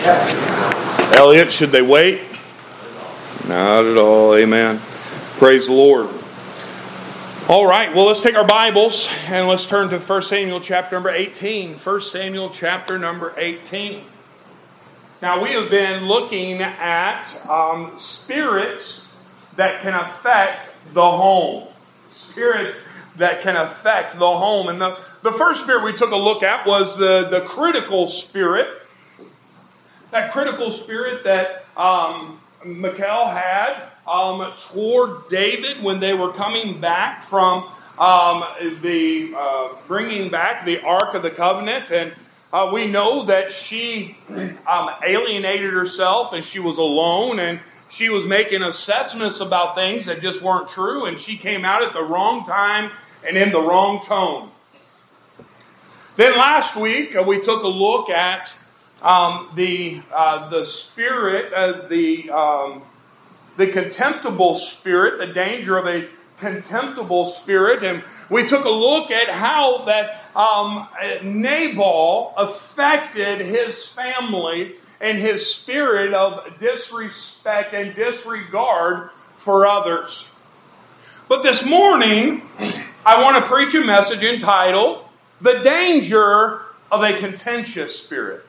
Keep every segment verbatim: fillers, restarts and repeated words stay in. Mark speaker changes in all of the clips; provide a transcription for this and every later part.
Speaker 1: Elliot, should they wait? Not at all. Amen. Praise the Lord. All right, well, let's take our Bibles and let's turn to First Samuel chapter number eighteen. First Samuel chapter number eighteen. Now, we have been looking at um, spirits that can affect the home. Spirits that can affect the home. And the, the first spirit we took a look at was the, the critical spirit. That critical spirit that um, Michal had um, toward David when they were coming back from um, the uh, bringing back the Ark of the Covenant. And uh, we know that she um, alienated herself and she was alone and she was making assessments about things that just weren't true. And she came out at the wrong time and in the wrong tone. Then last week uh, we took a look at Um, the uh, the spirit, uh, the um, the contemptible spirit, the danger of a contemptible spirit, and we took a look at how that um, Nabal affected his family and his spirit of disrespect and disregard for others. But this morning, I want to preach a message entitled "The Danger of a Contentious Spirit."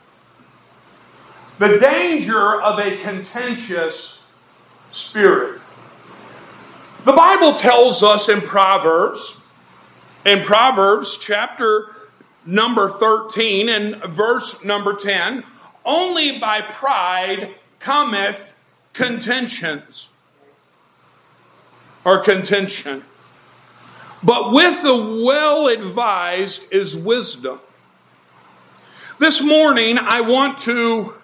Speaker 1: The danger of a contentious spirit. The Bible tells us in Proverbs, in Proverbs chapter number thirteen and verse number ten, only by pride cometh contentions. Or contention. But with the well-advised is wisdom. This morning I want to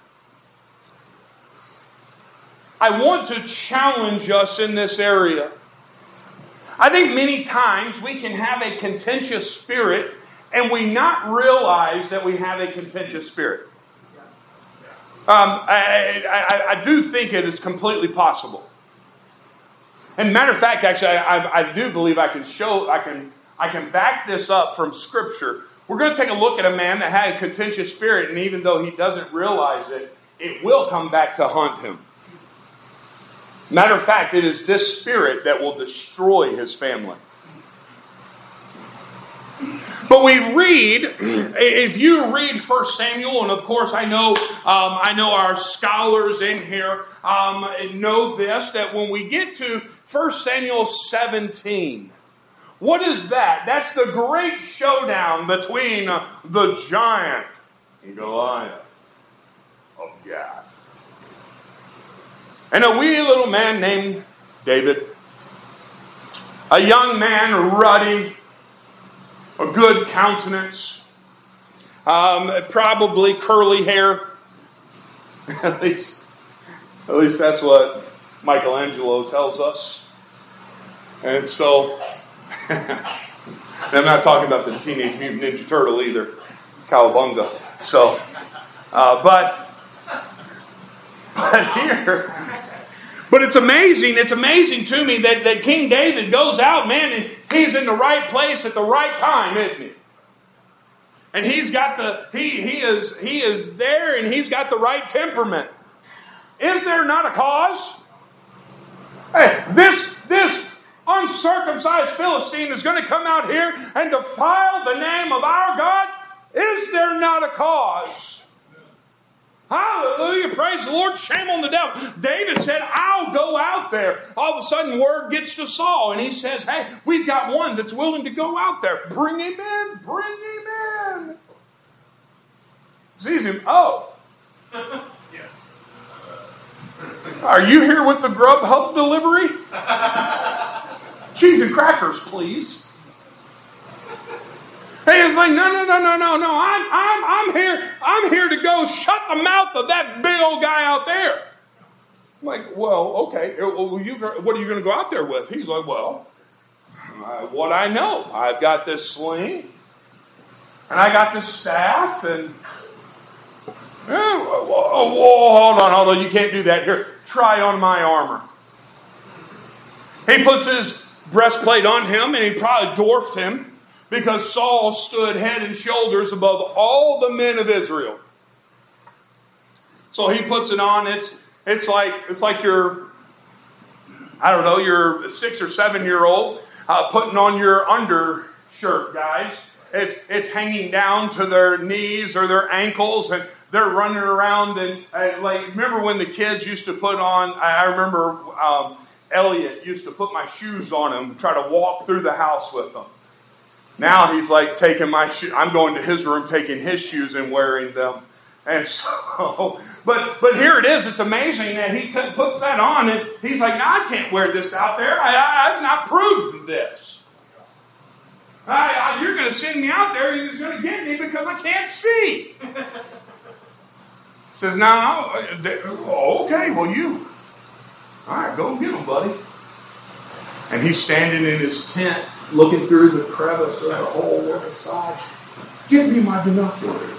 Speaker 1: I want to challenge us in this area. I think many times we can have a contentious spirit and we not realize that we have a contentious spirit. Um, I, I, I do think it is completely possible. And matter of fact, actually, I, I do believe I can show, I can, I can back this up from Scripture. We're going to take a look at a man that had a contentious spirit, and even though he doesn't realize it, it will come back to haunt him. Matter of fact, it is this spirit that will destroy his family. But we read, if you read First Samuel, and of course I know um, I know our scholars in here um, know this, that when we get to First Samuel seventeen, what is that? That's the great showdown between uh, the giant and Goliath of Gath. And a wee little man named David. A young man, ruddy, a good countenance, um, probably curly hair. at least, at least that's what Michelangelo tells us. And so, I'm not talking about the Teenage Mutant Ninja Turtle either, Cowabunga. So, uh, but. But here, but it's amazing, it's amazing to me that, that King David goes out, man, and he's in the right place at the right time, isn't he? And he's got the, he he is he is there and he's got the right temperament. Is there not a cause? Hey, this, this uncircumcised Philistine is going to come out here and defile the name of our God? Is there not a cause? Hallelujah, praise the Lord, shame on the devil. David said, I'll go out there. All of a sudden, word gets to Saul, and he says, hey, we've got one that's willing to go out there. Bring him in, bring him in. Sees him, oh. Are you here with the Grubhub delivery? Cheese and crackers, please. Hey, it's like, no, no, no, no, no, no. I'm, I'm, I'm here. I'm here to go shut the mouth of that big old guy out there. I'm like, well, okay. Well, you, what are you going to go out there with? He's like, well, uh, what I know. I've got this sling, and I got this staff, and oh, whoa, whoa, hold on, hold on. You can't do that. Here, try on my armor. He puts his breastplate on him, and he probably dwarfed him. Because Saul stood head and shoulders above all the men of Israel. So he puts it on. It's it's like it's like your, I don't know, your six or seven year old uh, putting on your undershirt, guys. It's it's hanging down to their knees or their ankles, and they're running around. And uh, like, remember when the kids used to put on? I, I remember um, Elliot used to put my shoes on him, try to walk through the house with them. Now he's like taking my shoes. I'm going to his room, taking his shoes and wearing them. And so, but but here it is. It's amazing that he t- puts that on, and he's like, "No, I can't wear this out there. I, I, I've not proved this. I, I, you're going to send me out there, and you're going to get me because I can't see." Says, "No, oh, okay. Well, you, all right, go and get them, buddy." And he's standing in his tent, looking through the crevice of the hole on the side. "Give me my binoculars.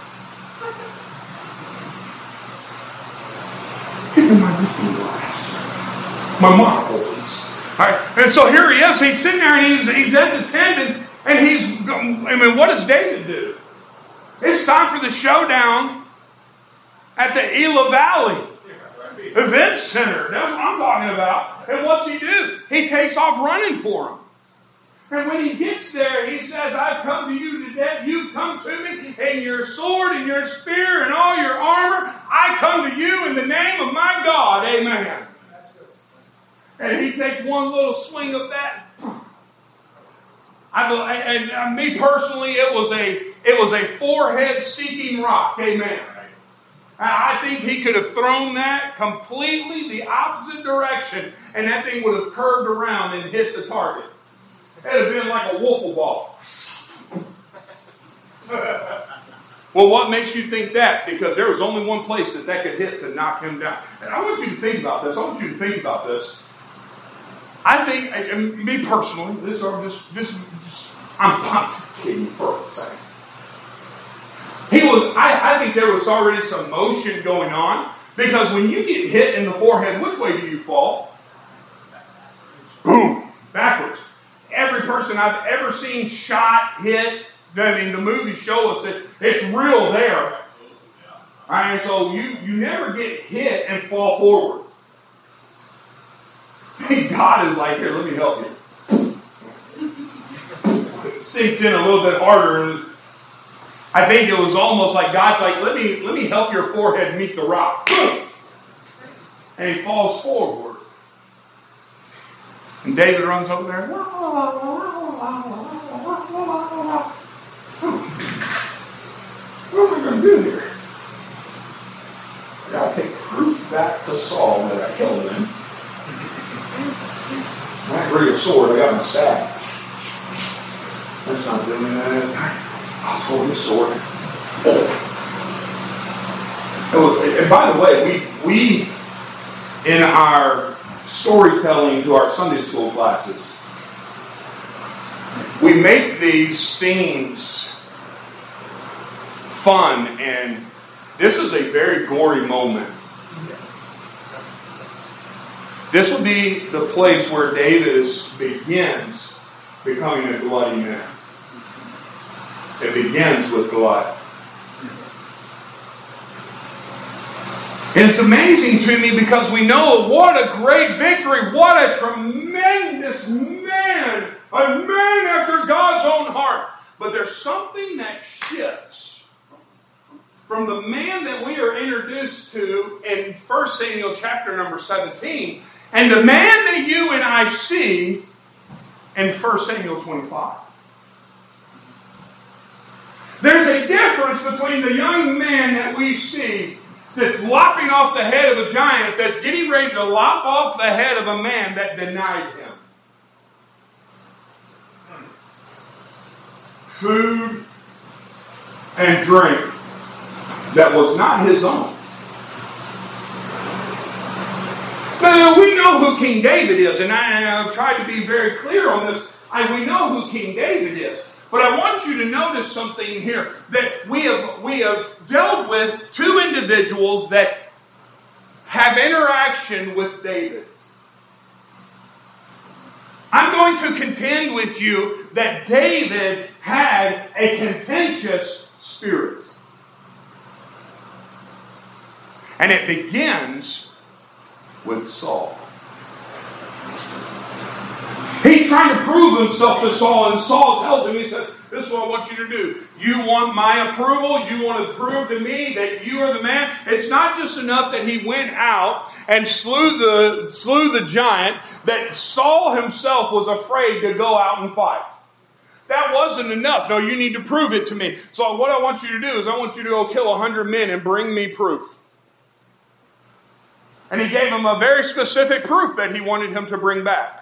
Speaker 1: Give me my looking glass. My monocles." All right. And so here he is. He's sitting there, and he's, he's at the tent, and, and he's, I mean, what does David do? It's time for the showdown at the Elah Valley Event Center. That's what I'm talking about. And what's he do? He takes off running for him. And when he gets there, he says, "I've come to you today. You've come to me, and your sword and your spear and all your armor. I come to you in the name of my God. Amen." And he takes one little swing of that. I and, and me personally, it was a it was a forehead-seeking rock. Amen. I think he could have thrown that completely the opposite direction, and that thing would have curved around and hit the target. It would have been like a wiffle ball. Well, what makes you think that? Because there was only one place that that could hit to knock him down. And I want you to think about this. I want you to think about this. I think, and me personally, this are just, this, just I'm pontificating for a second. He was. I, I think there was already some motion going on, because when you get hit in the forehead, which way do you fall? Boom, backwards. Every person I've ever seen shot, hit, I mean, the movies show us that it's real there. All right, and so you, you never get hit and fall forward. God is like, "Here, let me help you." It sinks in a little bit harder, and I think it was almost like God's like, let me, let me help your forehead meet the rock. And he falls forward. And David runs over there. What am I going to do here? I got to take proof back to Saul that I killed him. I ain't bring a sword. I got my staff. That's not doing that. I'll throw his sword. And by the way, we we in our storytelling to our Sunday school classes, we make these scenes fun, and this is a very gory moment. This will be the place where David begins becoming a bloody man. It begins with Goliath. And it's amazing to me because we know what a great victory, what a tremendous man, a man after God's own heart. But there's something that shifts from the man that we are introduced to in First Samuel chapter number seventeen, and the man that you and I see in First Samuel twenty-five. There's a difference between the young man that we see that's lopping off the head of a giant, that's getting ready to lop off the head of a man that denied him food and drink that was not his own. Now, we know who King David is, and I, I've tried to be very clear on this. I, we know who King David is. But I want you to notice something here, that we have we have dealt with two individuals that have interaction with David. I'm going to contend with you that David had a contentious spirit. And it begins with Saul. He's trying to prove himself to Saul, and Saul tells him, he says, this is what I want you to do. You want my approval? You want to prove to me that you are the man? It's not just enough that he went out and slew the, slew the giant, that Saul himself was afraid to go out and fight. That wasn't enough. No, you need to prove it to me. So what I want you to do is I want you to go kill a hundred men and bring me proof. And he gave him a very specific proof that he wanted him to bring back.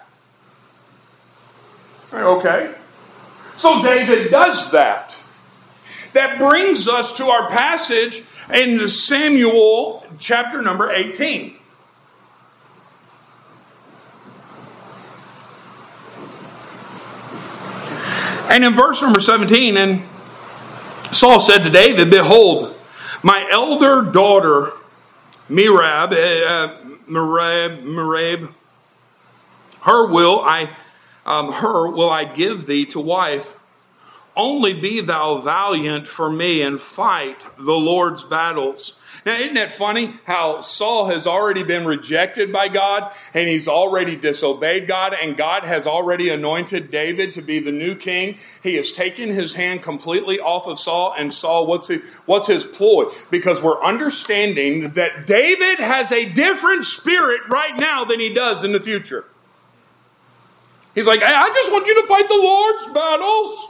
Speaker 1: Okay. So David does that. That brings us to our passage in Samuel chapter number eighteen. And in verse number seventeen, and Saul said to David, behold, my elder daughter, Merab, uh, Merab, Merab, her will I Um, her will I give thee to wife. Only be thou valiant for me and fight the Lord's battles. Now, isn't that funny how Saul has already been rejected by God and he's already disobeyed God, and God has already anointed David to be the new king? He has taken his hand completely off of Saul, and Saul, what's his, what's his ploy? Because we're understanding that David has a different spirit right now than he does in the future. He's like, hey, I just want you to fight the Lord's battles.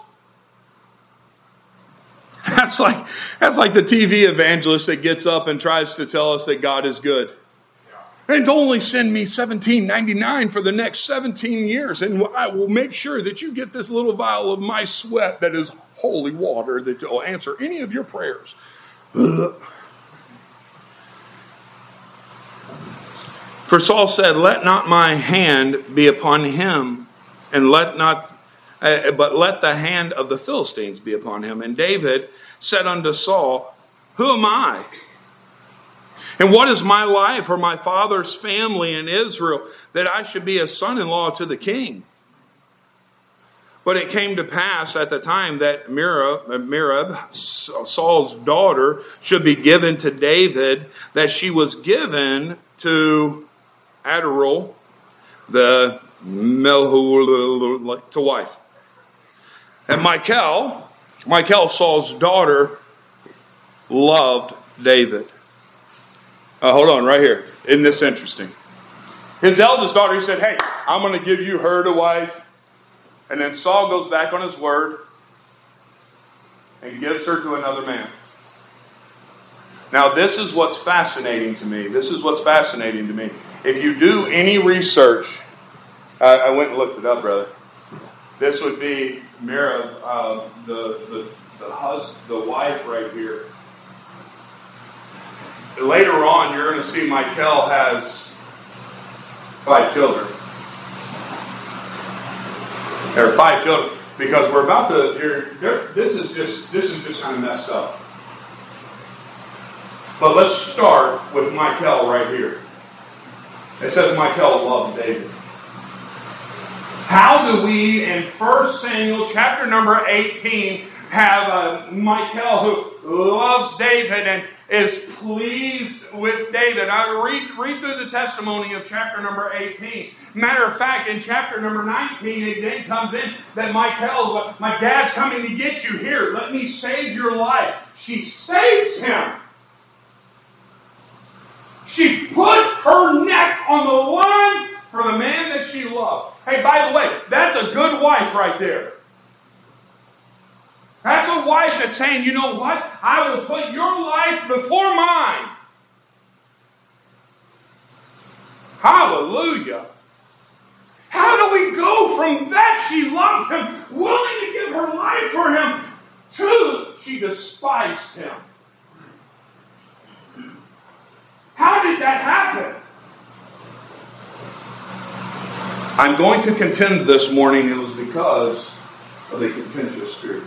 Speaker 1: That's like, that's like the T V evangelist that gets up and tries to tell us that God is good. And only send me seventeen ninety-nine for the next seventeen years, and I will make sure that you get this little vial of my sweat that is holy water that will answer any of your prayers. For Saul said, let not my hand be upon him, and let not, uh, but let the hand of the Philistines be upon him. And David said unto Saul, who am I? And what is my life or my father's family in Israel, that I should be a son-in-law to the king? But it came to pass at the time that Merab, Merab, Saul's daughter, should be given to David, that she was given to Adorol, the Melhu, to wife. And Michal, Michal, Saul's daughter, loved David. Uh, hold on, right here. Isn't this interesting? His eldest daughter, he said, hey, I'm going to give you her to wife. And then Saul goes back on his word and gives her to another man. Now, this is what's fascinating to me. This is what's fascinating to me. If you do any research, I, I went and looked it up, brother. This would be Merab, uh, the the the husband, the wife right here. Later on, you're going to see Michal has five children. There are five children, because we're about to. You're, this is just this is just kind of messed up. But let's start with Michal right here. It says Michal loved David. How do we, in First Samuel chapter number eighteen, have a Michal who loves David and is pleased with David? I read, read through the testimony of chapter number eighteen. Matter of fact, in chapter number nineteen, it then comes in that Michal, my dad's coming to get you. Here, let me save your life. She saves him. She put her neck on the line for the man that she loved. Hey, by the way, that's a good wife right there. That's a wife that's saying, you know what? I will put your life before mine. Hallelujah. How do we go from that she loved him, willing to give her life for him, to she despised him? How did that happen? I'm going to contend this morning it was because of a contentious spirit.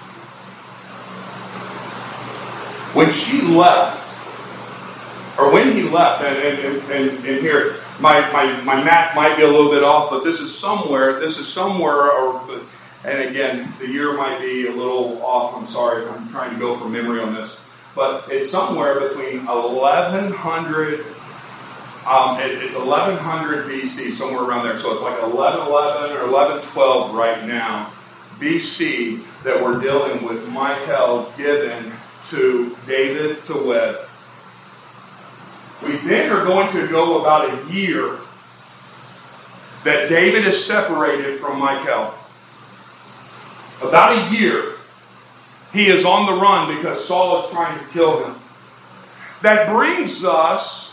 Speaker 1: When she left, or when he left, and, and, and, and here, my, my, my math might be a little bit off, but this is somewhere, this is somewhere, or, and again, the year might be a little off, I'm sorry, I'm trying to go from memory on this. but it's somewhere between eleven hundred. Um, it, it's eleven hundred B C, somewhere around there. So it's like eleven eleven or eleven twelve right now, B C, that we're dealing with Michal given to David to wed. We then are going to go about a year that David is separated from Michal. About a year, he is on the run because Saul is trying to kill him. That brings us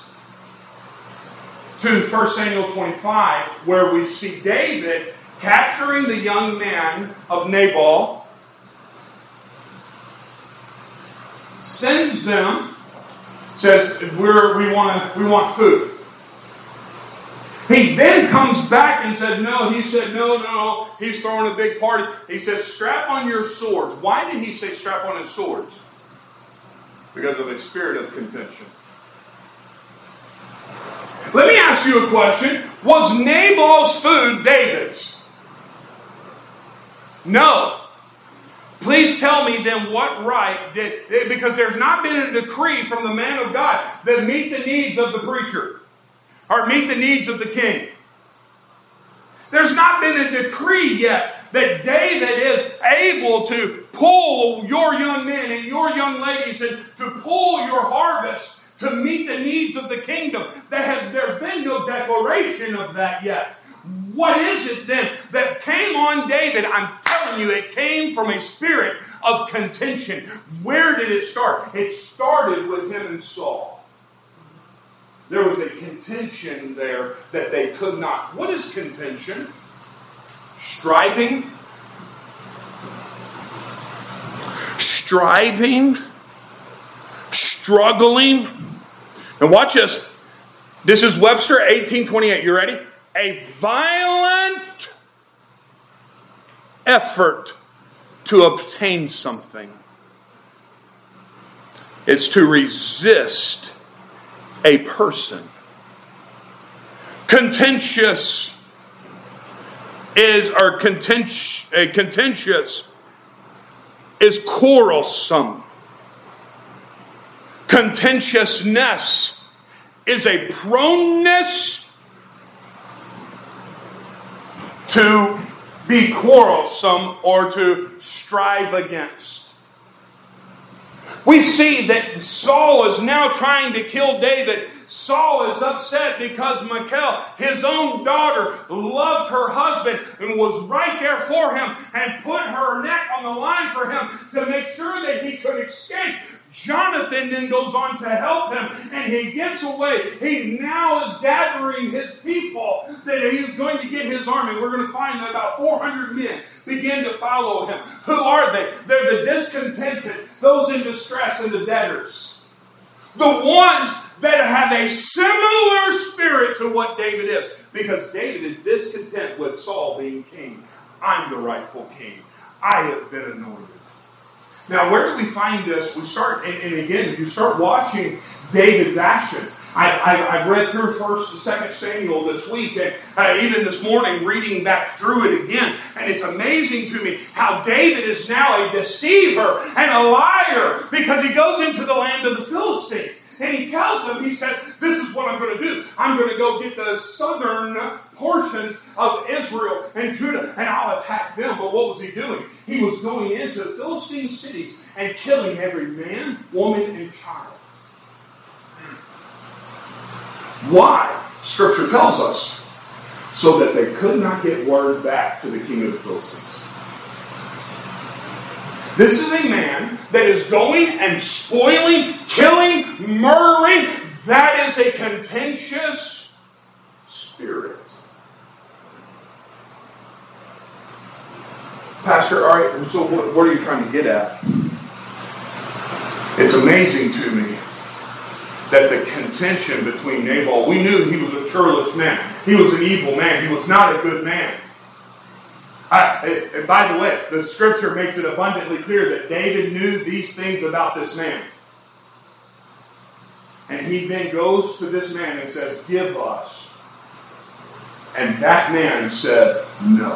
Speaker 1: to First Samuel twenty-five, where we see David capturing the young man of Nabal, sends them, says, We're, we want we want food. He then comes back and said, no, he said, no, no, he's throwing a big party. He says, strap on your swords. Why did he say strap on his swords? Because of a spirit of contention. Let me ask you a question. Was Nabal's food David's? No. Please tell me then what right did, because there's not been a decree from the man of God that meet the needs of the preacher. Or meet the needs of the king. There's not been a decree yet that David is able to pull your young men and your young ladies and to pull your harvest to meet the needs of the kingdom. That has, there's been no declaration of that yet. What is it then that came on David? I'm telling you, it came from a spirit of contention. Where did it start? It started with him and Saul. There was a contention there that they could not. What is contention? Striving. Striving. Struggling. Now watch this. This is Webster eighteen twenty-eight. You ready? A violent effort to obtain something. It's to resist a person. Contentious is, or contentious, uh, contentious is quarrelsome. Contentiousness is a proneness to be quarrelsome or to strive against. We see that Saul is now trying to kill David. Saul is upset because Michal, his own daughter, loved her husband and was right there for him and put her neck on the line for him to make sure that he could escape. Jonathan then goes on to help him and he gets away. He now is gathering his people that he is going to get his army. We're going to find that about four hundred men begin to follow him. Who are they? They're the discontented, those in distress, and the debtors. The ones that have a similar spirit to what David is. Because David is discontent with Saul being king. I'm the rightful king. I have been anointed. Now, where do we find this? We start, and, and again, you start watching David's actions. I, I, I've read through First and Second Samuel this week, and uh, even this morning, reading back through it again. And it's amazing to me how David is now a deceiver and a liar because he goes into the land of the Philistines. And he tells them, he says, this is what I'm going to do. I'm going to go get the southern portions of Israel and Judah, and I'll attack them. But what was he doing? He was going into the Philistine cities and killing every man, woman, and child. Why? Scripture tells us. So that they could not get word back to the king of the Philistines. This is a man that is going and spoiling, killing, murdering. That is a contentious spirit. Pastor, all right, so what, what are you trying to get at? It's amazing to me that the contention between Nabal, we knew he was a churlish man. He was an evil man. He was not a good man. I, and by the way, the scripture makes it abundantly clear that David knew these things about this man. And he then goes to this man and says, give us. And that man said, no.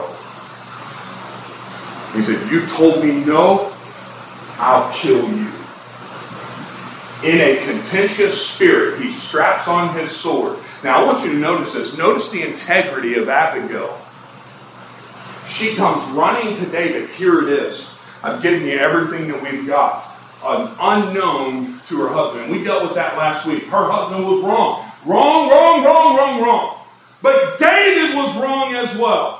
Speaker 1: He said, you told me no, I'll kill you. In a contentious spirit, he straps on his sword. Now I want you to notice this. Notice the integrity of Abigail. She comes running to David. Here it is. I've given you everything that we've got. An unknown to her husband. We dealt with that last week. Her husband was wrong. Wrong, wrong, wrong, wrong, wrong. But David was wrong as well.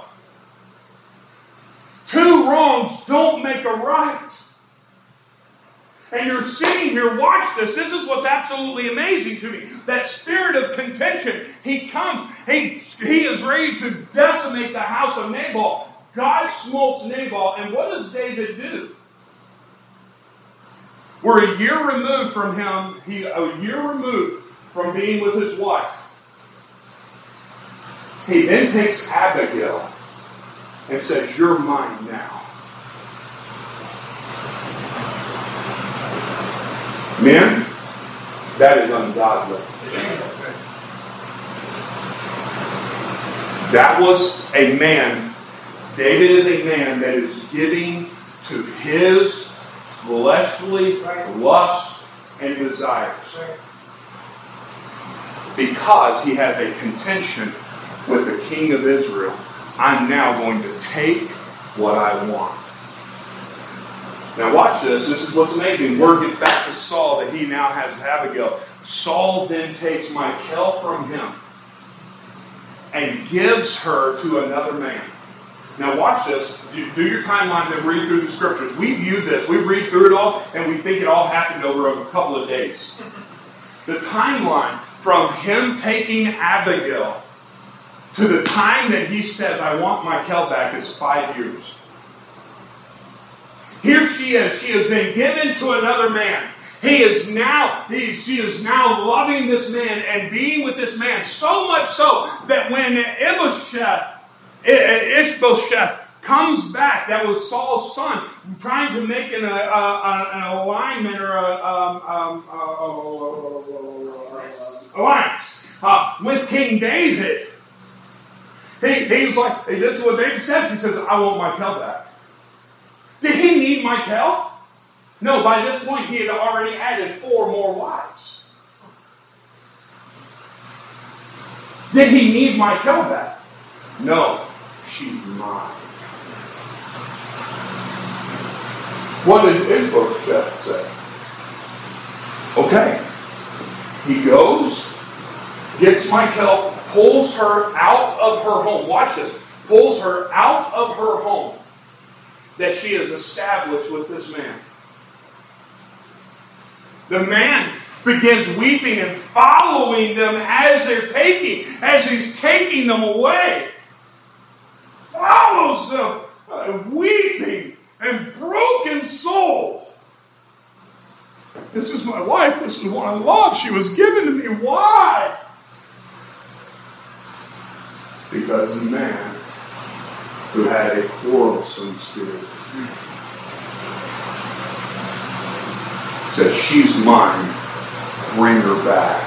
Speaker 1: Two wrongs don't make a right. And you're sitting here, watch this. This is what's absolutely amazing to me. That spirit of contention. He comes. He, he is ready to decimate the house of Nabal. God smokes Nabal. And what does David do? We're a year removed from him. He a year removed from being with his wife. He then takes Abigail and says, "You're mine now." Men, that is ungodly. That was a man. David is a man that is giving to his fleshly lusts and desires. Because he has a contention with the king of Israel. I'm now going to take what I want. Now watch this. This is what's amazing. Word gets back to Saul that he now has Abigail. Saul then takes Michal from him and gives her to another man. Now watch this. Do your timeline and read through the scriptures. We view this. We read through it all and we think it all happened over a couple of days. The timeline from him taking Abigail to the time that he says, "I want Michal back," is five years. Here she is. She has been given to another man. He is now, he, she is now loving this man and being with this man. So much so that when Ishbosheth, Ishbosheth comes back, that was Saul's son, trying to make an, uh, uh, an alignment or a, um, um, uh, alliance uh, with King David. He, he was like, hey, this is what David says. He says, "I want Michal back." Did he need Michal? No, by this point he had already added four more wives. Did he need Michal back? No, she's mine. What did Ishbosheth say? Okay. He goes, gets Michal, pulls her out of her home. Watch this. Pulls her out of her home that she has established with this man. The man begins weeping and following them as they're taking, as he's taking them away. Follows them, uh, weeping and broken soul. This is my wife. This is what I love. She was given to me. Why? Because the man who had a quarrelsome spirit said, "She's mine, bring her back."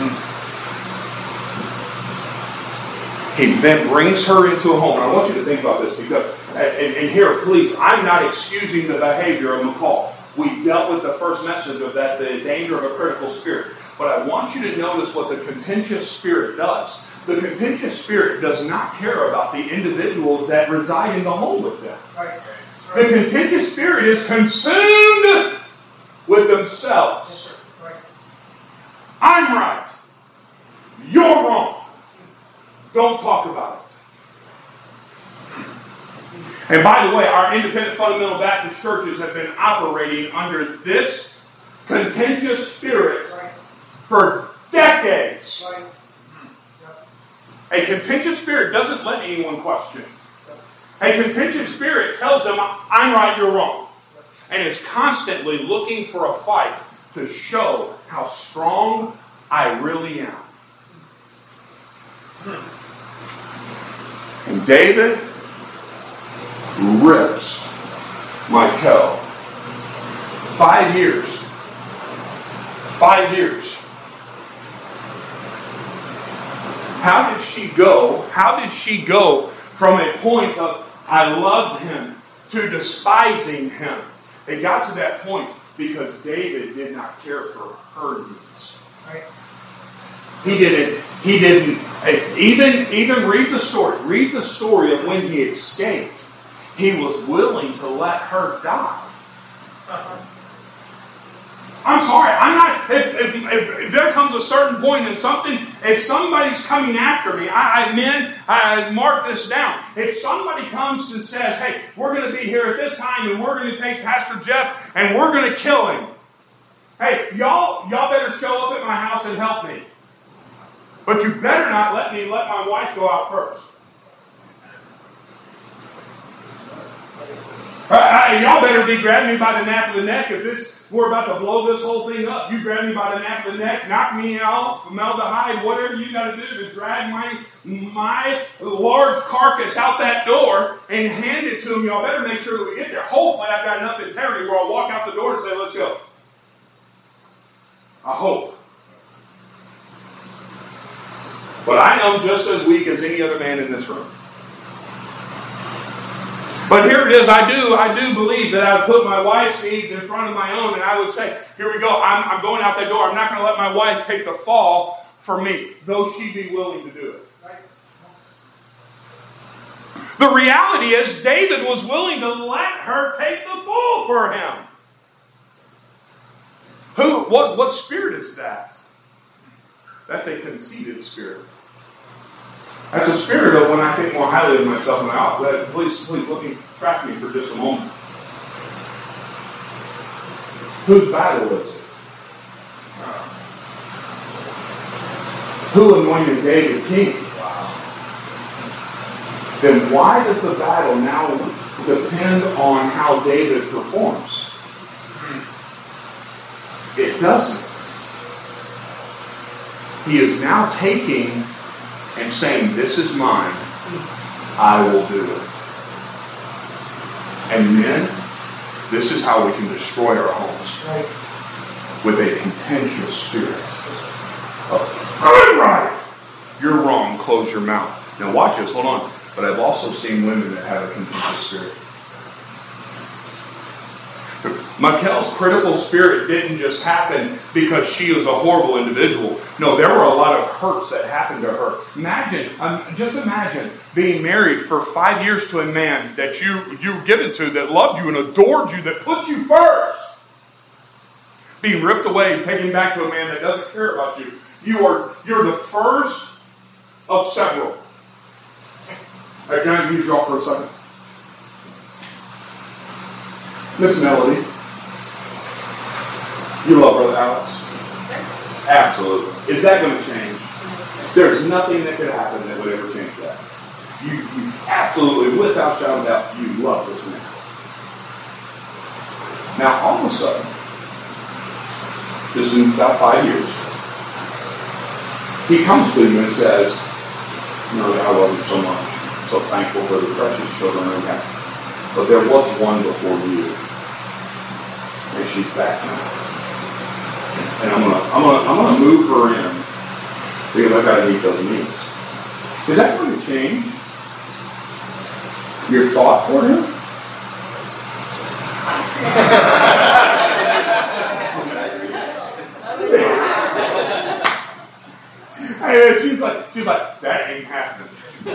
Speaker 1: He then brings her into a home. And I want you to think about this because, and, and here, please, I'm not excusing the behavior of Michal. We dealt with the first message of that, the danger of a critical spirit. But I want you to notice what the contentious spirit does. The contentious spirit does not care about the individuals that reside in the home with them. Right. Right. The contentious spirit is consumed with themselves. Right. I'm right. You're wrong. Don't talk about it. And by the way, our independent fundamental Baptist churches have been operating under this contentious spirit for decades. Right. A contentious spirit doesn't let anyone question. A contentious spirit tells them, "I'm right, you're wrong." And is constantly looking for a fight to show how strong I really am. And David rips Michal. Five years. Five years. How did she go? How did she go from a point of "I loved him" to despising him? It got to that point Because David did not care for her needs. He didn't, he didn't, even, even read the story. Read the story of when he escaped. He was willing to let her die. I'm sorry, I'm not, if, if, if, if there comes a certain point in something, if somebody's coming after me, I, I men, I mark this down. If somebody comes and says, hey, we're going to be here at this time and we're going to take Pastor Jeff and we're going to kill him. Hey, y'all, y'all better show up at my house and help me. But you better not let me let my wife go out first. Uh, uh, y'all better be grabbing me by the nape of the neck if this we're about to blow this whole thing up. You grab me by the nape of the neck, knock me out, formaldehyde, whatever you got to do to drag my my large carcass out that door and hand it to them. Y'all better make sure that we get there. Hopefully I've got enough integrity where I'll walk out the door and say, let's go. I hope. But I am just as weak as any other man in this room. But here it is, I do, I do believe that I would put my wife's needs in front of my own, and I would say, here we go, I'm, I'm going out that door. I'm not going to let my wife take the fall for me, though she be willing to do it. The reality is, David was willing to let her take the fall for him. Who? What, what spirit is that? That's a conceited spirit. That's a spirit of when I think more highly of myself and I ought. Please, please look and track me for just a moment. Whose battle is it? Who anointed David king? Then why does the battle now depend on how David performs? It doesn't. He is now taking and saying, this is mine, I will do it. And men, this is how we can destroy our homes. With a contentious spirit of, I'm right, you're wrong, close your mouth. Now watch this, hold on. But I've also seen women that have a contentious spirit. Michelle's critical spirit didn't just happen because she was a horrible individual. No, there were a lot of hurts that happened to her. Imagine, um, just imagine being married for five years to a man that you, you were given to, that loved you and adored you, that put you first. Being ripped away and taken back to a man that doesn't care about you. You are, you're the first of several. Hey, can I use y'all for a second? Miss Melody, you love Brother Alex? Absolutely. Is that going to change? There's nothing that could happen that would ever change that. You, you absolutely, without shadow of doubt, you love this man. Now, all of a sudden, this is in about five years, he comes to you and says, you know, I love you so much. I'm so thankful for the precious children we have. But there was one before you. And she's back now. And I'm gonna I'm gonna I'm gonna move her in because I've got to meet those needs. Is that going to change your thought toward him? And she's like she's like, that ain't happening.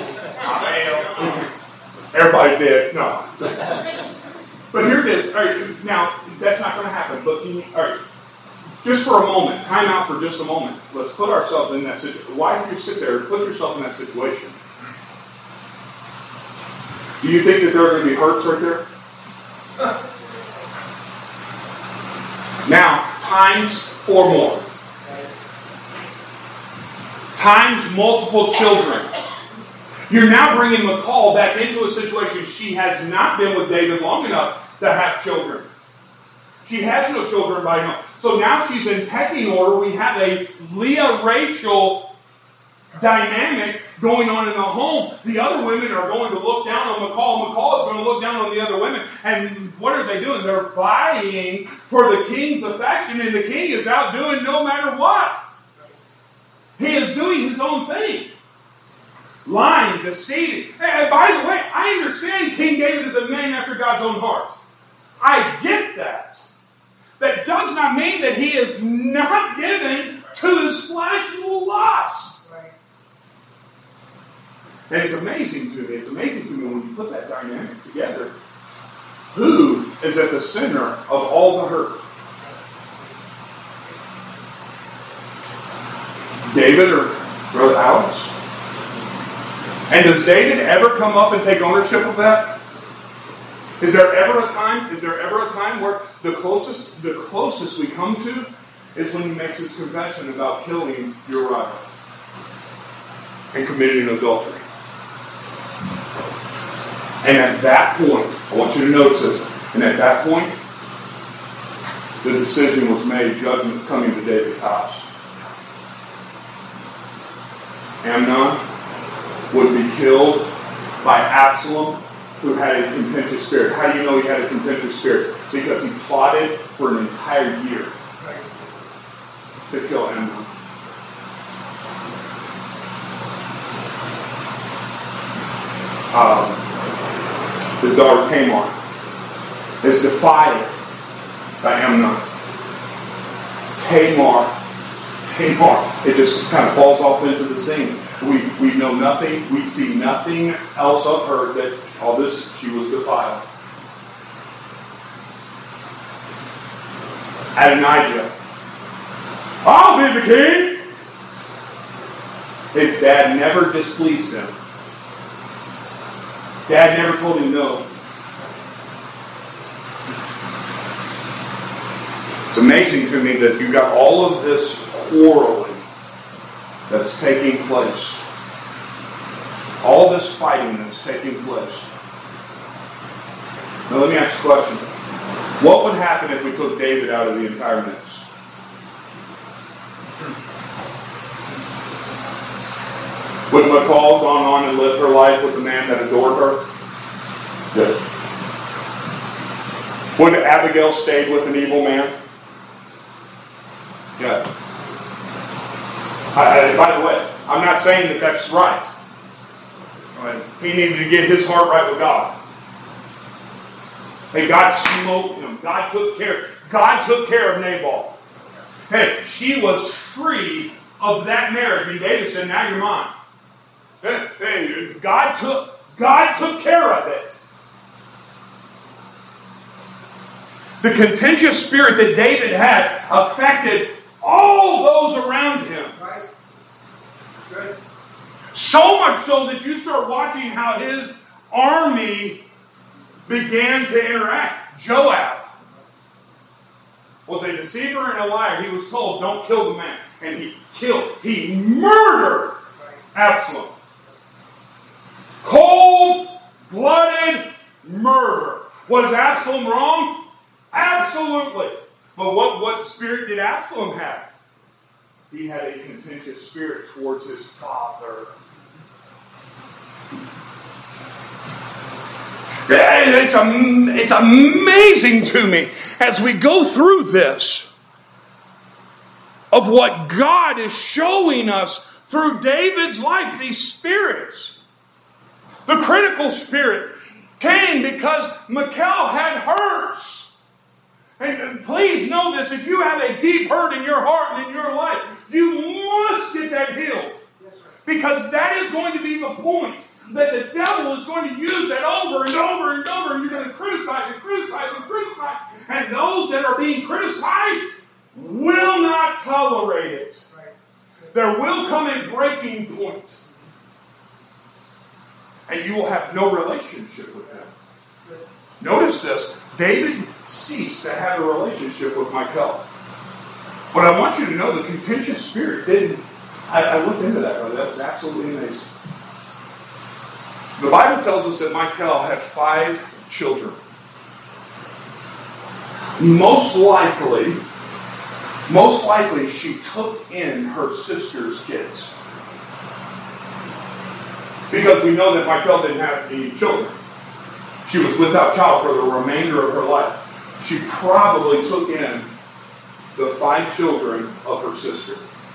Speaker 1: Everybody did. No. But here it is. All right, now, that's not going to happen. But can you, all right, just for a moment, time out for just a moment. Let's put ourselves in that situation. Why do you sit there and put yourself in that situation? Do you think that there are going to be hurts right there? Now, times four more. Times multiple children. You're now bringing McCall back into a situation. She has not been with David long enough to have children. She has no children by now. So now she's in pecking order. We have a Leah-Rachel dynamic going on in the home. The other women are going to look down on McCall. McCall is going to look down on the other women. And what are they doing? They're vying for the king's affection. And the king is out doing no matter what. He is doing his own thing. Lying, deceiving. And by the way, I understand King David is a man after God's own heart. I get that. That does not mean that he is not given to his fleshful lust.
Speaker 2: Right.
Speaker 1: And it's amazing to me, it's amazing to me when you put that dynamic together. Who is at the center of all the hurt? David or Brother Alex? And does David ever come up and take ownership of that? Is there ever a time, is there ever a time where the closest, the closest we come to is when he makes his confession about killing Uriah and committing adultery? And at that point, I want you to notice this, and at that point, the decision was made, judgment's coming to David's house. Amnon would be killed by Absalom, who had a contentious spirit. How do you know he had a contentious spirit? Because he plotted for an entire year to kill Amnon. Um, his daughter Tamar is defiled by Amnon. Tamar, Tamar, it just kind of falls off into the scenes. We we know nothing, we see nothing else of her that all this, she was defiled. Adonijah, I'll be the king. His dad never displeased him. Dad never told him no. It's amazing to me that you got all of this quarreling that's taking place. All this fighting that's taking place. Now let me ask a question. What would happen if we took David out of the entire mix? Would Michal gone on and lived her life with the man that adored her? Yes. Would Abigail stayed with an evil man? Yeah. I, I, by the way, I'm not saying that that's right. Right. He needed to get his heart right with God. Hey, God smote him. God took care. God took care of Nabal. Hey, she was free of that marriage, and David said, "Now you're mine." Hey, hey, God took God took care of it. The contentious spirit that David had affected all those around him.
Speaker 2: Right. Good.
Speaker 1: So much so that you start watching how his army began to interact. Joab was a deceiver and a liar. He was told, don't kill the man. And he killed, he murdered Absalom. Cold-blooded murder. Was Absalom wrong? Absolutely. But what, what spirit did Absalom have? He had a contentious spirit towards his father. It's, it's amazing to me as we go through this of what God is showing us through David's life, these spirits. The critical spirit came because Michal had hurts. And please know this, if you have a deep hurt in your heart and in your life, you must get that healed. Because that is going to be the point that the devil is going to use that over and over and over, and you're going to criticize and criticize and criticize. And those that are being criticized will not tolerate it. There will come a breaking point. And you will have no relationship with them. Notice this. David ceased to have a relationship with Michal. But I want you to know the contentious spirit didn't. I, I looked into that, brother. That was absolutely amazing. The Bible tells us that Michal had five children. Most likely, most likely she took in her sister's kids. Because we know that Michal didn't have any children. She was without child for the remainder of her life. She probably took in the five children of her sister.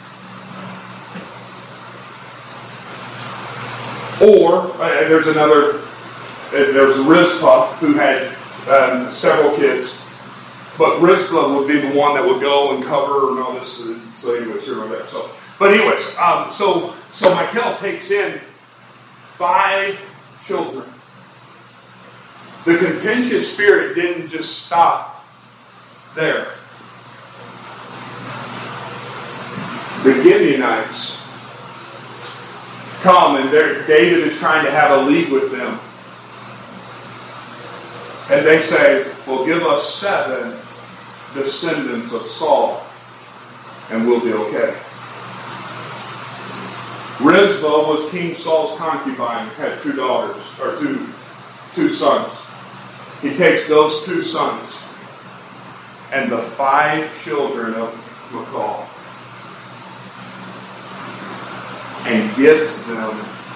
Speaker 1: Or, uh, there's another, uh, there's Rizpah, who had um, several kids. But Rizpah would be the one that would go and cover and all this. So anyways, here or there. So, but anyways, um, so so Michal takes in five children. The contentious spirit didn't just stop there. The Gibeonites come and David is trying to have a league with them. And they say, well, give us seven descendants of Saul and we'll be okay. Rizpah was King Saul's concubine, had two daughters, or two, two sons. He takes those two sons and the five children of Michal and gives them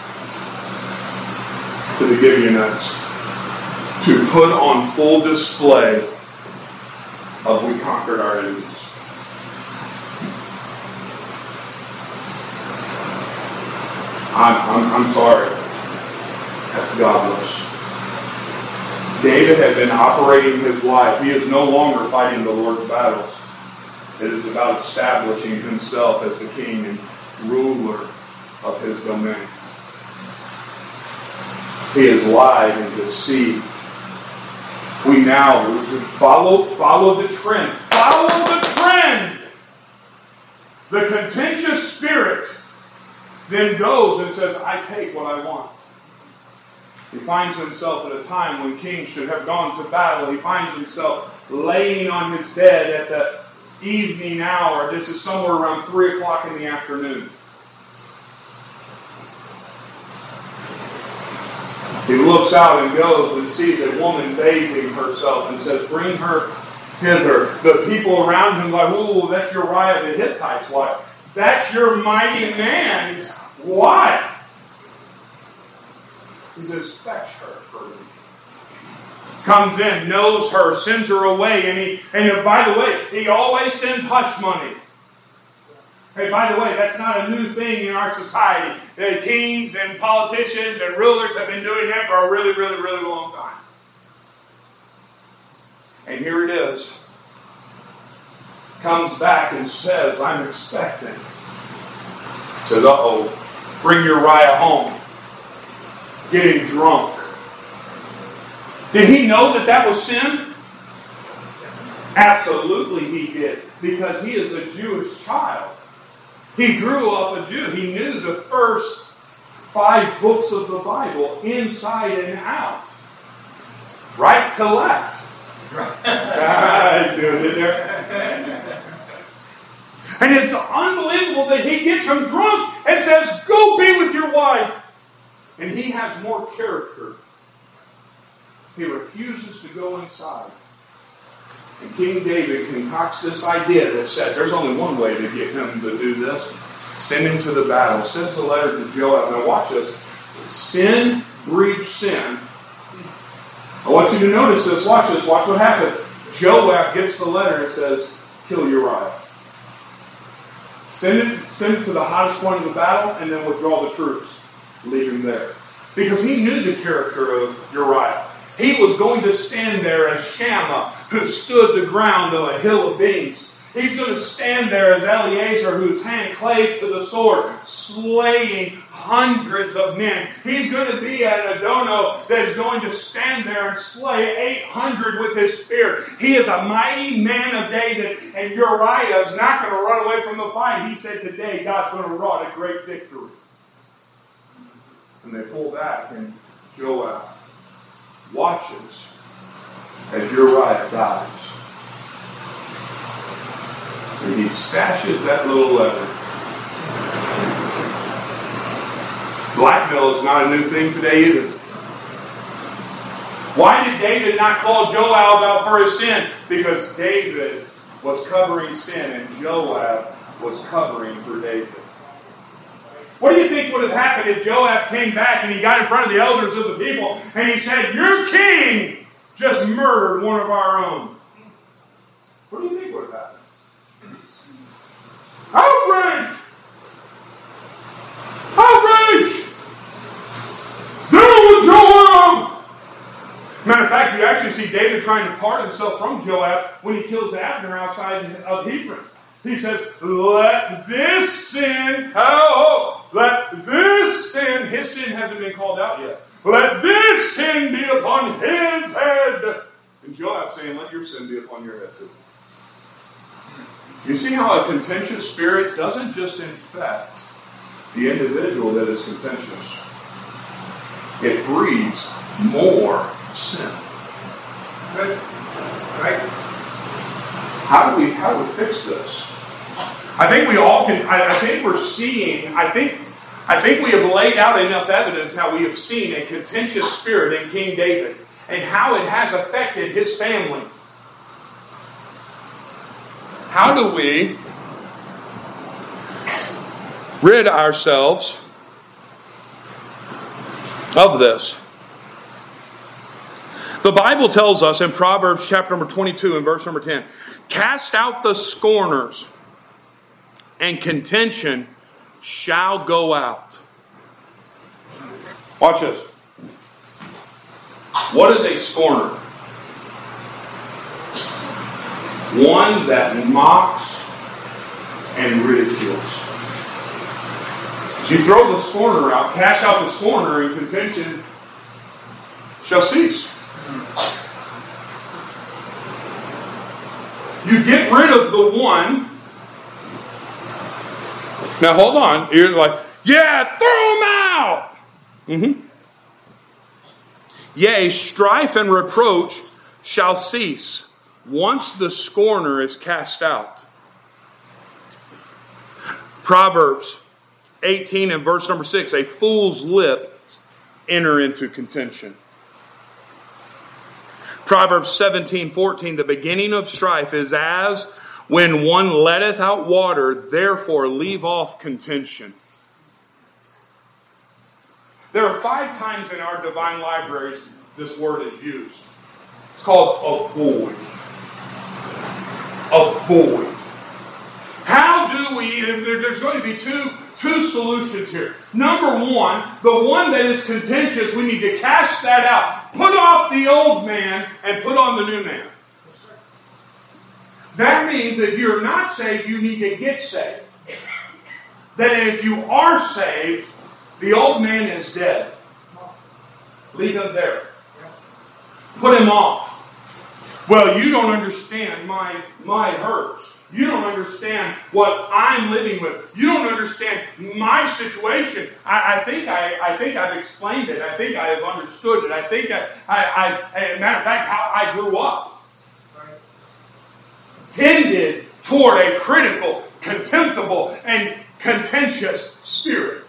Speaker 1: to the Gibeonites to put on full display of we conquered our enemies. I'm, I'm, I'm sorry. That's godless. David had been operating his life. He is no longer fighting the Lord's battles. It is about establishing himself as the king and ruler of his domain. He has lied and deceived. We now follow, follow the trend. Follow the trend! The contentious spirit then goes and says, I take what I want. He finds himself at a time when kings should have gone to battle. He finds himself laying on his bed at the evening hour. This is somewhere around three o'clock in the afternoon. He looks out and goes and sees a woman bathing herself and says, bring her hither. The people around him are like, ooh, that's Uriah the Hittite's wife. That's your mighty man's wife. He says, fetch her for me. Comes in, knows her, sends her away. And, he, and by the way, he always sends hush money. Hey, by the way, that's not a new thing in our society. The kings and politicians and rulers have been doing that for a really, really, really long time. And here it is. Comes back and says, I'm expectant. Says, uh-oh, bring Uriah home. Getting drunk. Did he know that that was sin? Absolutely he did. Because he is a Jewish child. He grew up a Jew. He knew the first five books of the Bible inside and out. Right to left. I see what I did there. And it's unbelievable that he gets him drunk and says, go be with your wife. And he has more character. He refuses to go inside. And King David concocts this idea that says there's only one way to get him to do this. Send him to the battle. Sends a letter to Joab. Now watch this. Sin breeds sin. I want you to notice this. Watch this. Watch what happens. Joab gets the letter and says, kill Uriah. Send it, send it to the hottest point of the battle and then withdraw the troops. Leave him there. Because he knew the character of Uriah. He was going to stand there as Shammah, who stood the ground on a hill of beans. He's going to stand there as Eleazar, whose hand clave to the sword, slaying hundreds of men. He's going to be an Adonai that is going to stand there and slay eight hundred with his spear. He is a mighty man of David, and Uriah is not going to run away from the fight. He said, today God's going to wrought a great victory. And they pull back, and Joab watches as Uriah dies. And he stashes that little letter. Blackmail is not a new thing today either. Why did David not call Joab out for his sin? Because David was covering sin and Joab was covering for David. What do you think would have happened if Joab came back and he got in front of the elders of the people and he said, your king just murdered one of our own? What do you think would have happened? Outrage! Outrage! Down with Joab! Matter of fact, you actually actually see David trying to part himself from Joab when he kills Abner outside of Hebron. He says, let this sin, oh, let this sin, his sin hasn't been called out yet. Let this sin be upon his head. And Joab saying, let your sin be upon your head too. You see how a contentious spirit doesn't just infect the individual that is contentious. It breeds more sin.
Speaker 2: Right. Right.
Speaker 1: How do we how do we fix this? I think we all can. I, I think we're seeing. I think I think we have laid out enough evidence how we have seen a contentious spirit in King David and how it has affected his family. How do we rid ourselves of this? The Bible tells us in Proverbs chapter number twenty-two and verse number ten, cast out the scorners, and contention shall go out. Watch this. What is a scorner? One that mocks and ridicules. You throw the scorner out, cast out the scorner, and contention shall cease. You get rid of the one. Now hold on. You're like, yeah, throw him out. Mm-hmm. Yea, strife and reproach shall cease once the scorner is cast out. Proverbs eighteen and verse number six, a fool's lips enter into contention. Proverbs seventeen fourteen, the beginning of strife is as when one letteth out water, therefore leave off contention. There are five times in our divine libraries this word is used. It's called avoid. Avoid. How do we, there's going to be two, two solutions here. Number one, the one that is contentious, we need to cast that out. Put off the old man and put on the new man. That means if you're not saved, you need to get saved. That if you are saved, the old man is dead. Leave him there. Put him off. Well, you don't understand my, my hurts. You don't understand what I'm living with. You don't understand my situation. I, I think I, I think I've explained it. I think I have understood it. I think I, I, I as a matter of fact, how I grew up. Tended toward a critical, contemptible, and contentious spirit.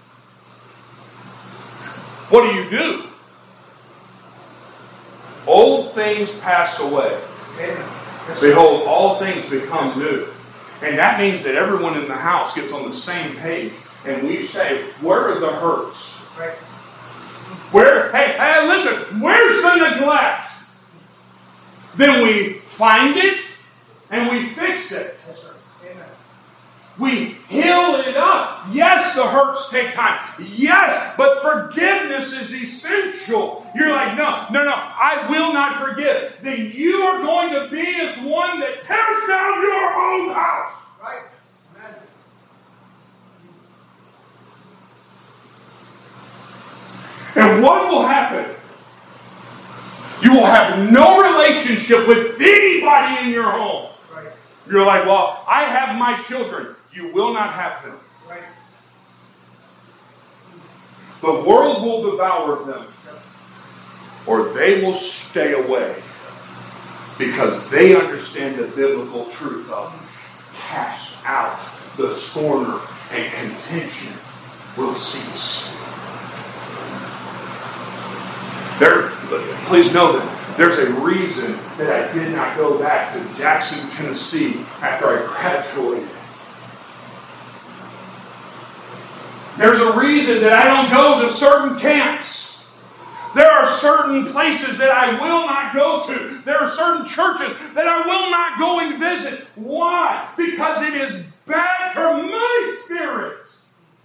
Speaker 1: What do you do? Old things pass away. Behold, all things become new. And that means that everyone in the house gets on the same page. And we say, where are the hurts? Where, hey, hey, listen, where's the neglect? Then we find it and we fix it. We heal it up. Yes, the hurts take time. Yes, but forgiveness is essential. You're like, no, no, no, I will not forgive. Then you are going to be as one that tears down your own house.
Speaker 2: Right? Amen.
Speaker 1: And what will happen? You will have no relationship with anybody in your home.
Speaker 2: Right.
Speaker 1: You're like, well, I have my children. You will not have them.
Speaker 2: Right.
Speaker 1: The world will devour them. Or they will stay away. Because they understand the biblical truth of cast out the scorner and contention will cease. There, please know that there's a reason that I did not go back to Jackson, Tennessee after I graduated. There's a reason that I don't go to certain camps. There are certain places that I will not go to. There are certain churches that I will not go and visit. Why? Because it is bad for my spirit.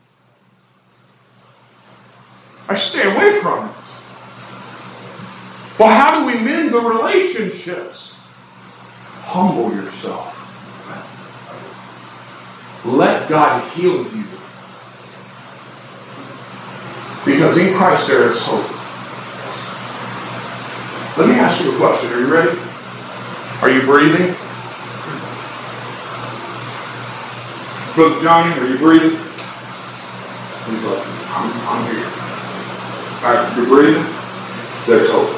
Speaker 1: I stay away from it. Well, how do we mend the relationships? Humble yourself. Let God heal you. Because in Christ there is hope. Let me ask you a question. Are you ready? Are you breathing? Brother Johnny, are you breathing? He's like, I'm, I'm here. All right, you're breathing? There's hope.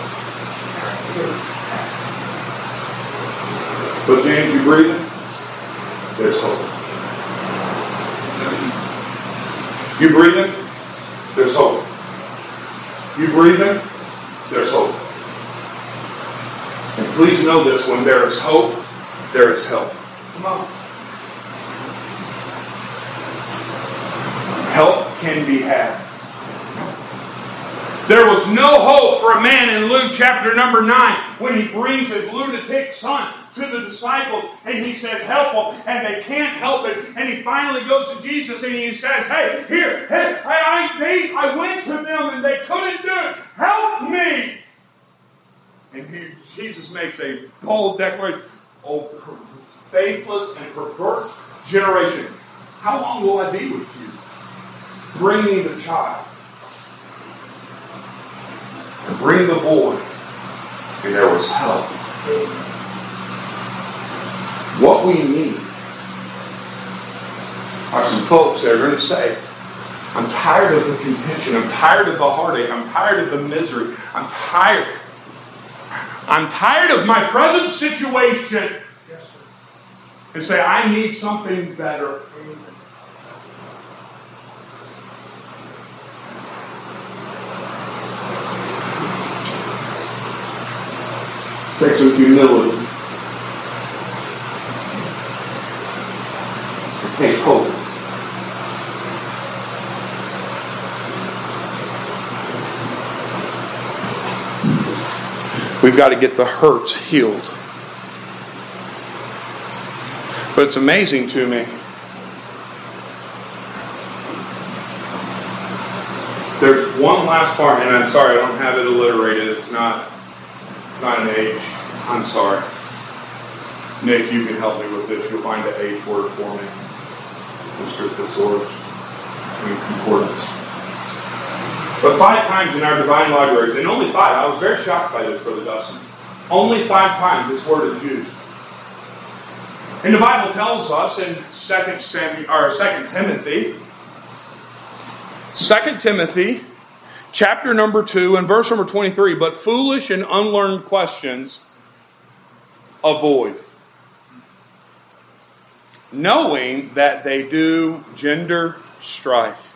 Speaker 1: But James, you breathing? There's hope. You breathing? There's hope. You breathing? There's hope. And please know this, when there is hope, there is help. Come on. Help can be had. There was no hope for a man in Luke chapter number nine when he brings his lunatic son to the disciples and he says, help them, and they can't help it. And he finally goes to Jesus and he says, hey, here, hey, I, I, they, I went to them and they couldn't do it. Help me. And he, Jesus makes a bold declaration, oh, faithless and perverse generation, how long will I be with you? Bring me the child. And bring the boy. And there was help. What we need are some folks that are going to say, I'm tired of the contention. I'm tired of the heartache. I'm tired of the misery. I'm tired. I'm tired of my present situation. Yes, sir. And say, I need something better. Take some humility. It takes hope. We've got to get the hurts healed. But it's amazing to me. There's one last part, and I'm sorry, I don't have it alliterated. It's not, it's not an H. I'm sorry. Nick, you can help me with this. You'll find the H word for me. Mister Thesaurus. I mean, concordance. But five times in our divine libraries, and only five, I was very shocked by this, Brother Dustin. Only five times this word is used. And the Bible tells us in Second Samuel, or Second Timothy, Second Timothy, chapter number two, and verse number twenty-three, but foolish and unlearned questions avoid, knowing that they do gender strife.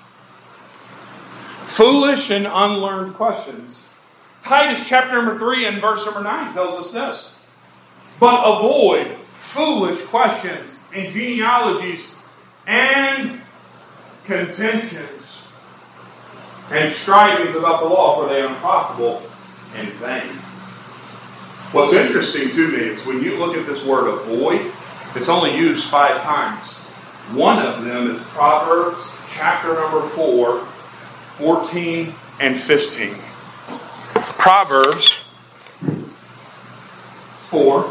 Speaker 1: Foolish and unlearned questions. Titus chapter number three and verse number nine tells us this. But avoid foolish questions and genealogies and contentions and strivings about the law, for they are unprofitable and vain. What's interesting to me is when you look at this word avoid, it's only used five times. One of them is Proverbs chapter number four, fourteen and fifteen. Proverbs four.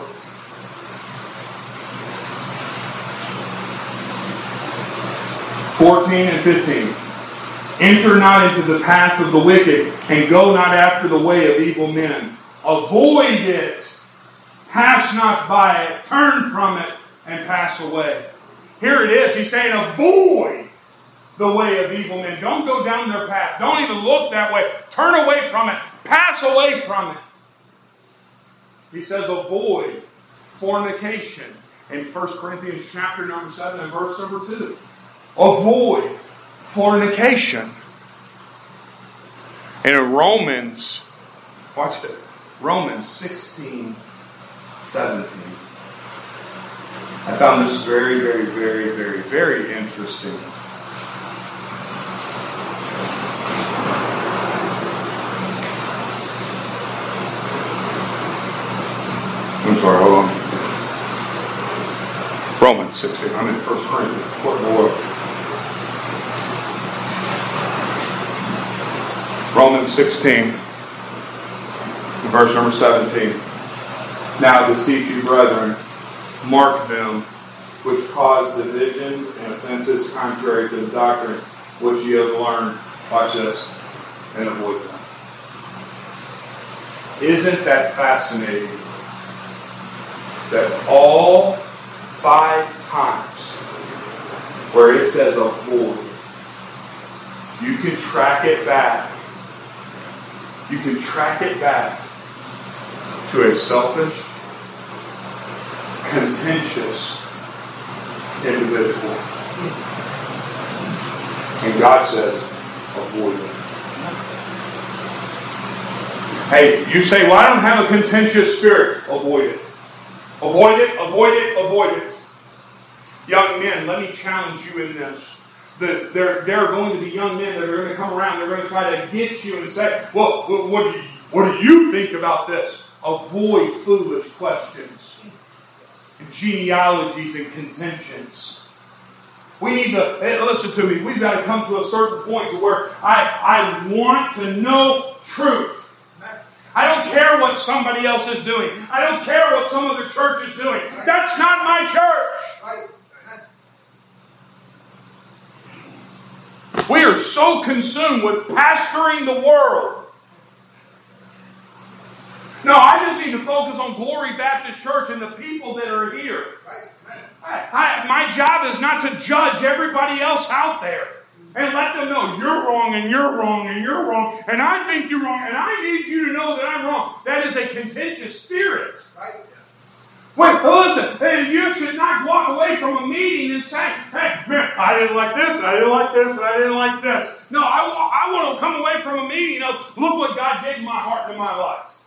Speaker 1: fourteen and fifteen. Enter not into the path of the wicked, and go not after the way of evil men. Avoid it. Pass not by it. Turn from it and pass away. Here it is. He's saying avoid the way of evil men. Don't go down their path. Don't even look that way. Turn away from it. Pass away from it. He says avoid fornication in First Corinthians chapter number seven and verse number two. Avoid fornication. And in Romans, watch it. Romans sixteen, seventeen. I found this very, very, very, very, very interesting. I'm sorry, hold on. Romans sixteen. I'm in First Corinthians. What in the world? Romans sixteen, Verse number seventeen. Now beseech you, brethren, mark them which cause divisions and offenses contrary to the doctrine which ye have learned. Watch this. And avoid them. Isn't that fascinating? That all five times where it says avoid, you can track it back. You can track it back to a selfish, contentious individual. And God says, avoid it. Hey, you say, well, I don't have a contentious spirit. Avoid it. Avoid it, avoid it, avoid it. Young men, let me challenge you in this. The, there, there are going to be young men that are going to come around. They're going to try to get you and say, well, what do you, what do you think about this? Avoid foolish questions, and genealogies, and contentions. We need to, hey, listen to me, we've got to come to a certain point to where I, I want to know truth. I don't care what somebody else is doing. I don't care what some other church is doing. That's not my church. We are so consumed with pastoring the world. No, I just need to focus on Glory Baptist Church and the people that are here. I, I, my job is not to judge everybody else out there and let them know you're wrong and you're wrong and you're wrong and I think you're wrong and I need you to know that I'm wrong. That is a contentious spirit. Wait, listen, hey, you should not walk away from a meeting and say, hey, man, I didn't like this, and I didn't like this, and I didn't like this. No, I want, I want to come away from a meeting of, look what God gave my heart and my life.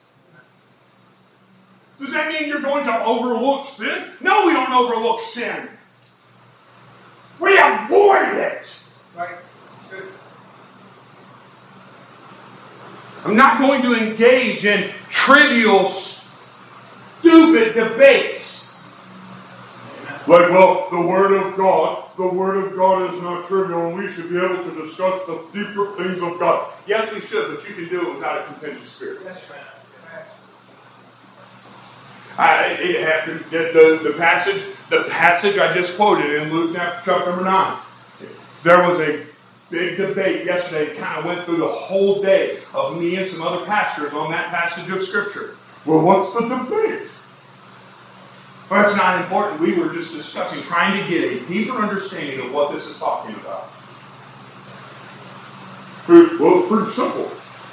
Speaker 1: Does that mean you're going to overlook sin? No, we don't overlook sin. We avoid it. Right. Good. I'm not going to engage in trivial, stupid debates. Like, well, the Word of God, the Word of God is not trivial, and we should be able to discuss the deeper things of God. Yes, we should, but you can do it without a contentious spirit. Yes, ma'am. I, it happened. The, the, the passage, the passage I just quoted in Luke chapter number nine. There was a big debate yesterday. It kind of went through the whole day of me and some other pastors on that passage of Scripture. Well, what's the debate? Well, that's not important. We were just discussing, trying to get a deeper understanding of what this is talking about. Well, it's pretty simple.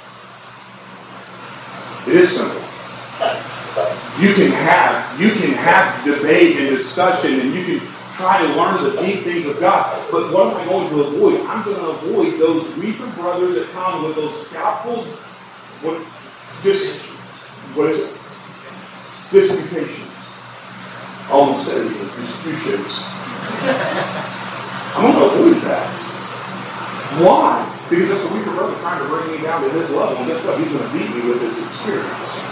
Speaker 1: It is simple. You can have, you can have debate and discussion, and you can try to learn the deep things of God. But what am I going to avoid? I'm going to avoid those weaker brothers that come with those doubtful, what, dis, what is it? Disputations. Almost said it, disputations. I'm going to avoid that. Why? Because that's a weaker brother trying to bring me down to his level. And guess what? He's going to beat me with his experience.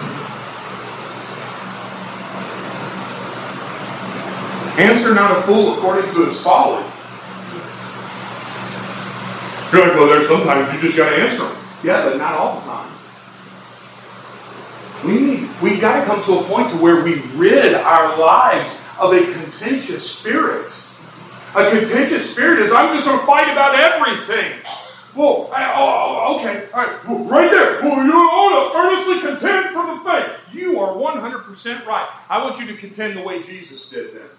Speaker 1: Answer not a fool according to his folly. You're like, well, there's sometimes you just got to answer them. Yeah, but not all the time. We need, we've got to come to a point to where we rid our lives of a contentious spirit. A contentious spirit is, I'm just going to fight about everything. Well, I, oh, okay, all right, well, right there. Well, you ought to earnestly contend for the faith. You are one hundred percent right. I want you to contend the way Jesus did then.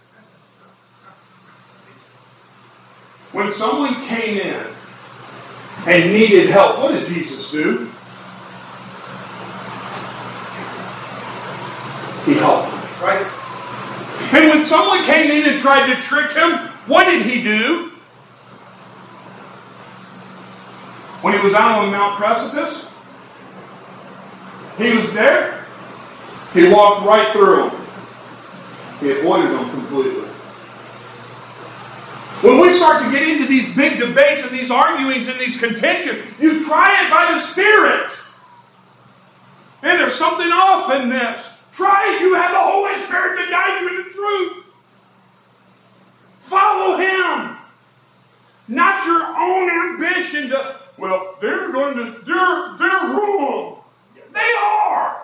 Speaker 1: When someone came in and needed help, what did Jesus do? He helped them, right? And when someone came in and tried to trick him, what did he do? When he was out on Mount Precipice, he was there. He walked right through them. He avoided them completely. When we start to get into these big debates and these arguings and these contentions, you try it by the Spirit. And there's something off in this. Try it. You have the Holy Spirit to guide you into truth. Follow Him. Not your own ambition to, well, they're going to, they're, they're wrong. They are.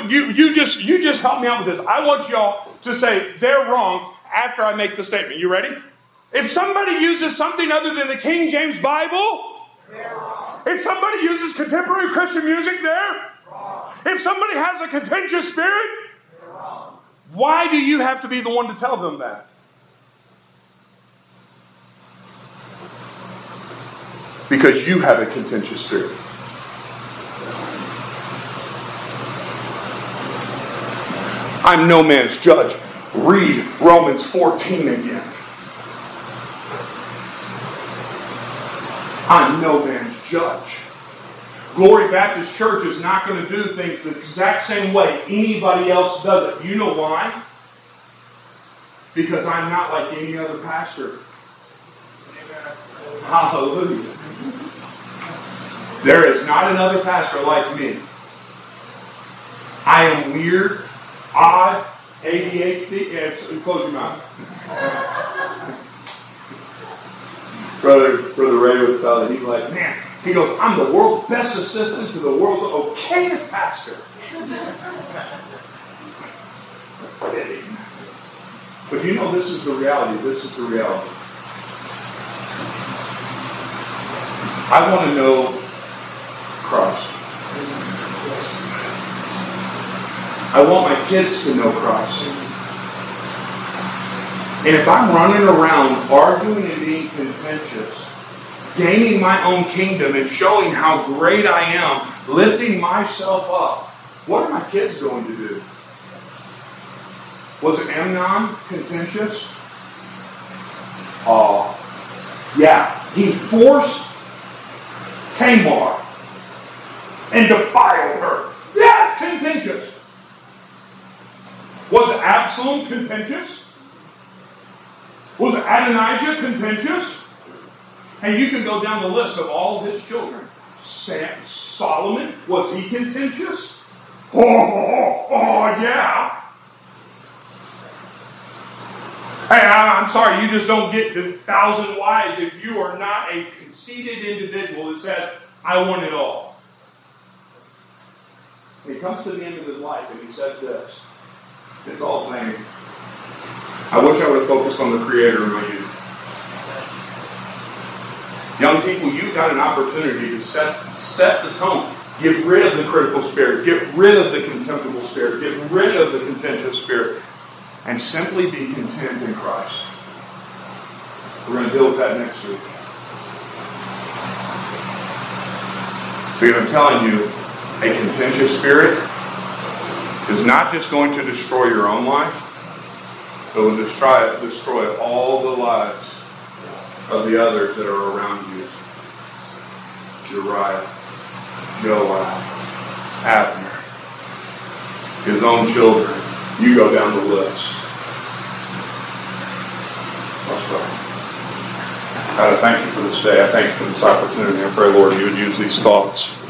Speaker 1: you, you, you just you just help me out with this. I want y'all to say they're wrong after I make the statement. You ready? If somebody uses something other than the King James Bible, they're wrong. If somebody uses contemporary Christian music, they're wrong. If somebody has a contentious spirit, they're wrong. Why do you have to be the one to tell them that? Because you have a contentious spirit. I'm no man's judge. Read Romans fourteen again. I'm no man's judge. Glory Baptist Church is not going to do things the exact same way anybody else does it. You know why? Because I'm not like any other pastor. Hallelujah. There is not another pastor like me. I am weird, odd, A D H D. Yeah, close your mouth. Brother, Brother Ray was telling, he's like, man, he goes, I'm the world's best assistant to the world's okayest pastor. Fitting. But you know, this is the reality. This is the reality. I want to know Christ. I want my kids to know Christ. And if I'm running around arguing and being contentious, gaining my own kingdom and showing how great I am, lifting myself up, what are my kids going to do? Was Amnon contentious? Oh, uh, yeah. He forced Tamar and defiled her. That's contentious. Was Absalom contentious? Was Adonijah contentious? And you can go down the list of all of his children. Sam, Solomon, was he contentious? Oh, oh, oh, yeah. Hey, I'm sorry, you just don't get the thousand wives if you are not a conceited individual that says, I want it all. He comes to the end of his life and he says this. It's all vain. I wish I would have focused on the Creator in my youth. Young people, you've got an opportunity to set, set the tone. Get rid of the critical spirit. Get rid of the contemptible spirit. Get rid of the contentious spirit. And simply be content in Christ. We're going to deal with that next week. Because I'm telling you, a contentious spirit is not just going to destroy your own life. It will destroy, destroy all the lives of the others that are around you. Uriah, Joab, Abner, his own children. You go down the list. Let's pray. God, I thank you for this day. I thank you for this opportunity. I pray, Lord, you would use these thoughts